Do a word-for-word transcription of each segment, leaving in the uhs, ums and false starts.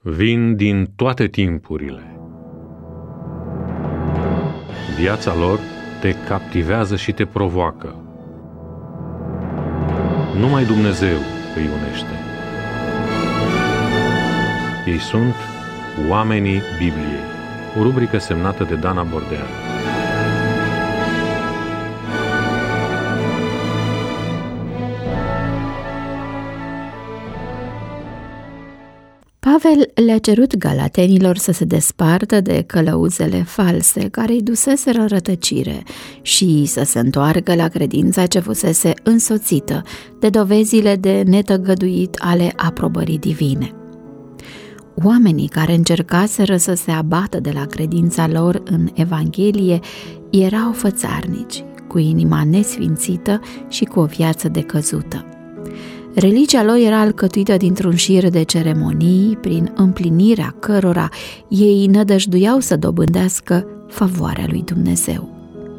vin din toate timpurile. Viața lor te captivează și te provoacă. Numai Dumnezeu îi unește. Ei sunt Oamenii Bibliei, o rubrică semnată de Dana Bordean. Pavel le-a cerut galatenilor să se despartă de călăuzele false care îi duseseră în rătăcire și să se întoarcă la credința ce fusese însoțită de dovezile de netăgăduit ale aprobării divine. Oamenii care încercaseră să se abată de la credința lor în Evanghelie erau fățarnici, cu inima nesfințită și cu o viață decăzută. Religia lor era alcătuită dintr-un șir de ceremonii, prin împlinirea cărora ei nădăjduiau să dobândească favoarea lui Dumnezeu.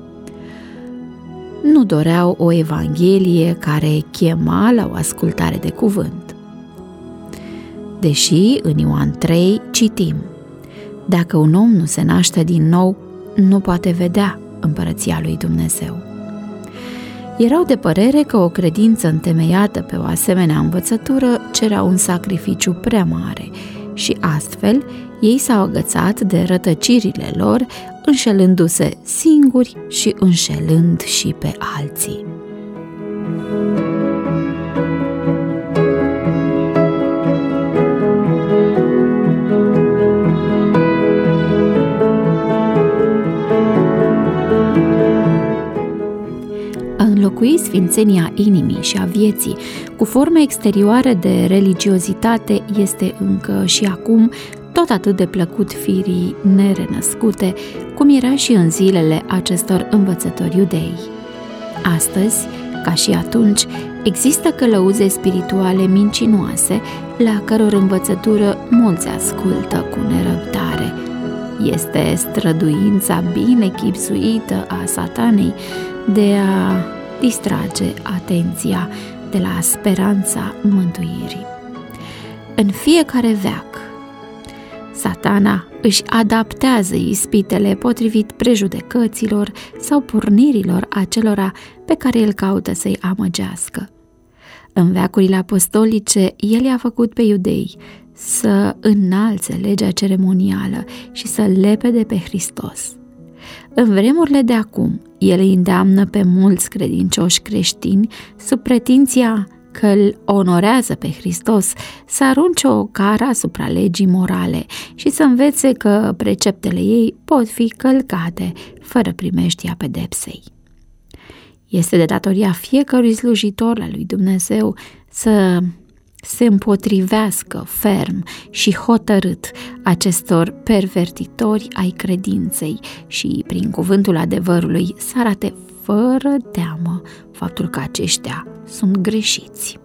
Nu doreau o Evanghelie care chema la o ascultare de cuvânt. Deși în Ioan trei citim: dacă un om nu se naște din nou, nu poate vedea împărăția lui Dumnezeu. Erau de părere că o credință întemeiată pe o asemenea învățătură cerea un sacrificiu prea mare și astfel ei s-au agățat de rătăcirile lor, înșelându-se singuri și înșelând și pe alții. Înlocui sfințenia inimii și a vieții cu forme exterioare de religiozitate este încă și acum tot atât de plăcut firii nerenăscute, cum era și în zilele acestor învățători iudei. Astăzi, ca și atunci, există călăuze spirituale mincinoase, la căror învățătură mulți ascultă cu nerăbdare. Este străduința bine chibzuită a Satanei de a distrage atenția de la speranța mântuirii. În fiecare veac, Satana își adaptează ispitele potrivit prejudecăților sau pornirilor acelora pe care el caută să-i amăgească. În veacurile apostolice, el i-a făcut pe iudei să înalțe legea ceremonială și să lepede pe Hristos. În vremurile de acum, el îi îndeamnă pe mulți credincioși creștini, sub pretinția că îl onorează pe Hristos, să arunce o cară asupra legii morale și să învețe că preceptele ei pot fi călcate fără primeștia pedepsei. Este de datoria fiecărui slujitor al lui Dumnezeu să se împotrivească ferm și hotărât acestor pervertitori ai credinței și, prin cuvântul adevărului, să arate fără teamă faptul că aceștia sunt greșiți.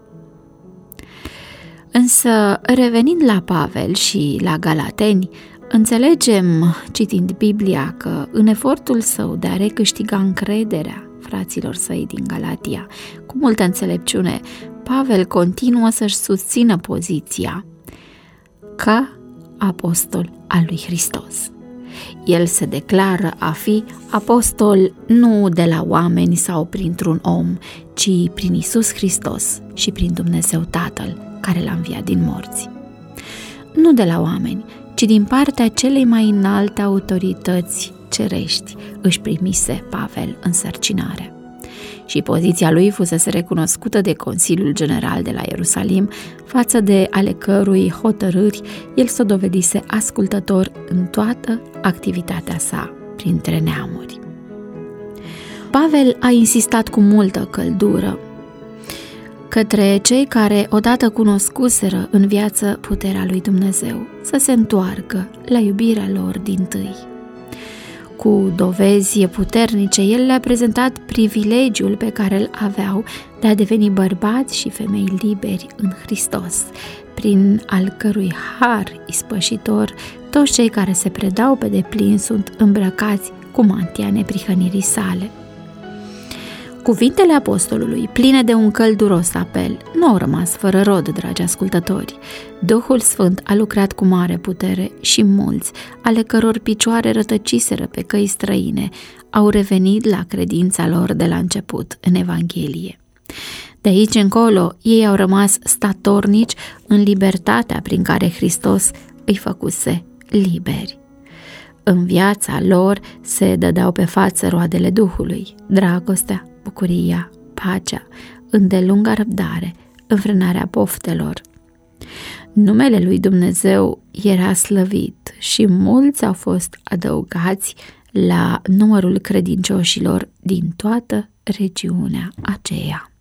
Însă, revenind la Pavel și la Galateni, înțelegem, citind Biblia, că în efortul său de a recâștiga încrederea fraților săi din Galatia, cu multă înțelepciune, Pavel continuă să-și susțină poziția ca apostol al lui Hristos. El se declară a fi apostol nu de la oameni sau printr-un om, ci prin Iisus Hristos și prin Dumnezeu Tatăl, care l-a înviat din morți. Nu de la oameni, ci din partea celei mai înalte autorități cerești își primise Pavel însărcinare. Și poziția lui fusese recunoscută de Consiliul General de la Ierusalim, față de ale cărui hotărâri el s-o dovedise ascultător în toată activitatea sa printre neamuri. Pavel a insistat cu multă căldură către cei care odată cunoscuseră în viață puterea lui Dumnezeu să se întoarcă la iubirea lor dintâi. Cu dovezi puternice, el le-a prezentat privilegiul pe care îl aveau de a deveni bărbați și femei liberi în Hristos, prin al cărui har ispășitor toți cei care se predau pe deplin sunt îmbrăcați cu mantia neprihănirii sale. Cuvintele apostolului, pline de un călduros apel, nu au rămas fără rod, dragi ascultători. Duhul Sfânt a lucrat cu mare putere și mulți, ale căror picioare rătăciseră pe căi străine, au revenit la credința lor de la început în Evanghelie. De aici încolo, ei au rămas statornici în libertatea prin care Hristos îi făcuse liberi. În viața lor se dădeau pe față roadele Duhului, dragostea, bucuria, pacea, îndelunga răbdare, înfrânarea poftelor. Numele lui Dumnezeu era slăvit și mulți au fost adăugați la numărul credincioșilor din toată regiunea aceea.